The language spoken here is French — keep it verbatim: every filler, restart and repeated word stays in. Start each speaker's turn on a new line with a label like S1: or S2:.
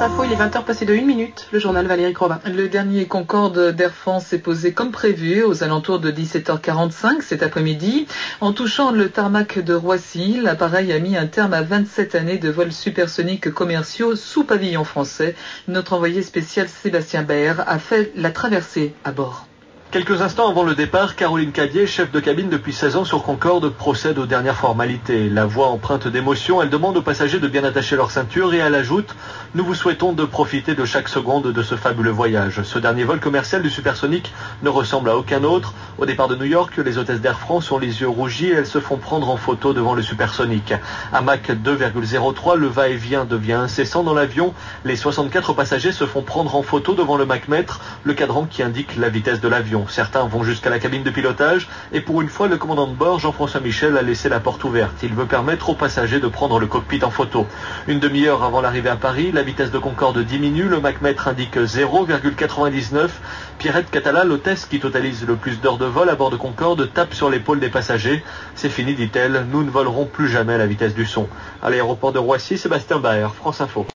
S1: Info, il est vingt heures passé de une minute, le journal Valérie Crova.
S2: Le dernier Concorde d'Air France est posé comme prévu aux alentours de dix-sept heures quarante-cinq cet après-midi. En touchant le tarmac de Roissy, l'appareil a mis un terme à vingt-sept années de vols supersoniques commerciaux sous pavillon français. Notre envoyé spécial Sébastien Baer a fait la traversée à bord.
S3: Quelques instants avant le départ, Caroline Cadier, chef de cabine depuis seize ans sur Concorde, procède aux dernières formalités. La voix empreinte d'émotion, elle demande aux passagers de bien attacher leur ceinture et elle ajoute « Nous vous souhaitons de profiter de chaque seconde de ce fabuleux voyage. Ce dernier vol commercial du supersonique ne ressemble à aucun autre. Au départ de New York, les hôtesses d'Air France ont les yeux rougis et elles se font prendre en photo devant le supersonique. À Mach deux virgule zéro trois, le va-et-vient devient incessant dans l'avion. Les soixante-quatre passagers se font prendre en photo devant le machmètre, le cadran qui indique la vitesse de l'avion. Certains vont jusqu'à la cabine de pilotage et pour une fois, le commandant de bord, Jean-François Michel, a laissé la porte ouverte. Il veut permettre aux passagers de prendre le cockpit en photo. Une demi-heure avant l'arrivée à Paris, la vitesse de Concorde diminue, le machmètre indique zéro virgule quatre-vingt-dix-neuf. Pierrette Catala, l'hôtesse qui totalise le plus d'heures de vol à bord de Concorde, tape sur l'épaule des passagers. C'est fini, dit-elle, nous ne volerons plus jamais à la vitesse du son. À l'aéroport de Roissy, Sébastien Baer, France Info.